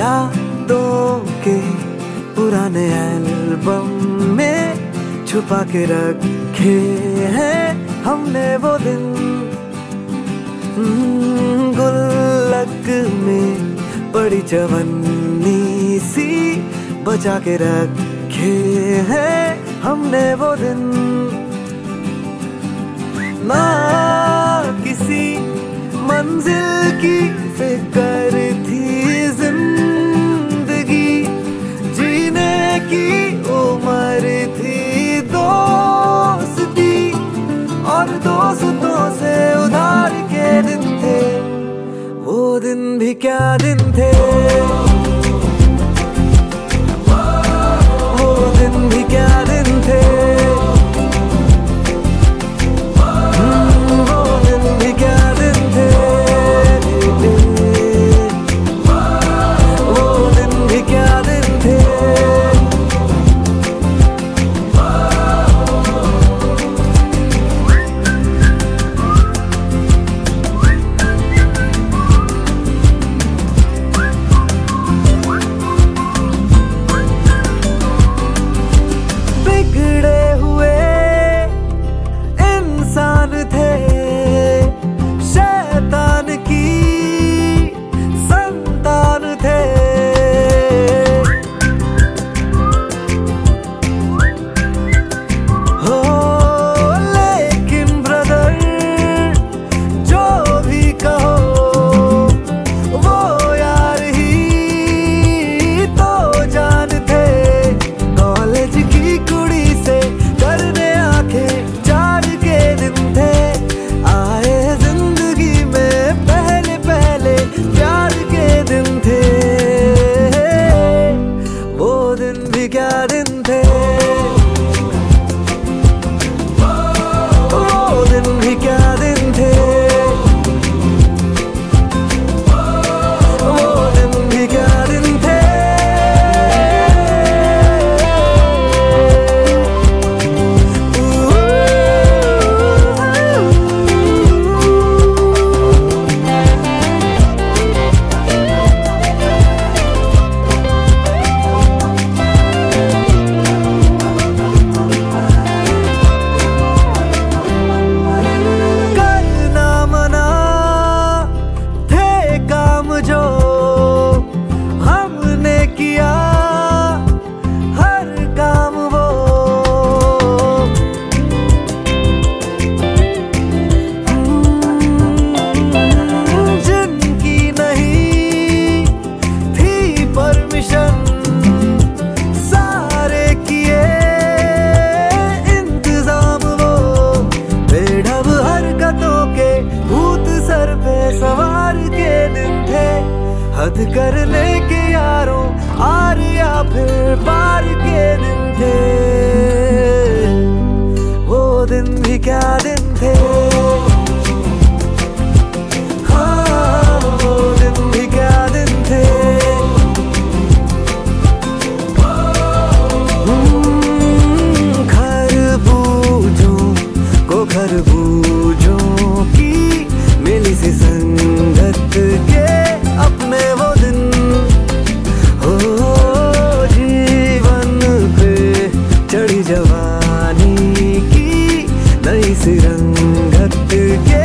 यादों के पुराने एल्बम में छुपा के रखे हैं हमने वो दिन। गुल्लक में पड़ी चवन्नी सी बचा के रखे हैं हमने वो दिन। ना किसी मंजिल की फिक्र थी, जिंदगी जीने की उम्र थी। दोस्ती और दोस्तों से उधार के दिन थे, वो दिन भी क्या दिन थे, वो दिन भी क्या दिन थे। क्या दिन थे, वो दिन भी क्या दिन थे, वो दिन भी क्या दिन थे। सवार के दिन थे, हद करने के यारों आर या फिर पार के दिन थे, वो दिन भी क्या दिन थे। हाँ, वो दिन भी क्या दिन थे। खरबूजों को खरबूजों की मिली सी संगत के अपने वो दिन, हो जीवन पे चढ़ी जवानी की नई सी रंगत के